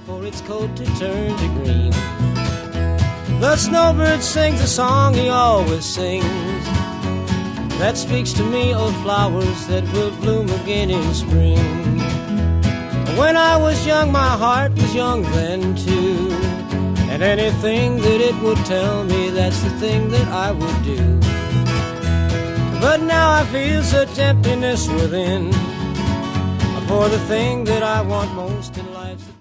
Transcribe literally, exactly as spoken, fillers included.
for its coat to turn to green. The snowbird sings a song he always sings, that speaks to me of flowers that will bloom again in spring. When I was young, my heart was young then too, and anything that it would tell me, that's the thing that I would do. But now I feel such emptiness within, for the thing that I want most in life's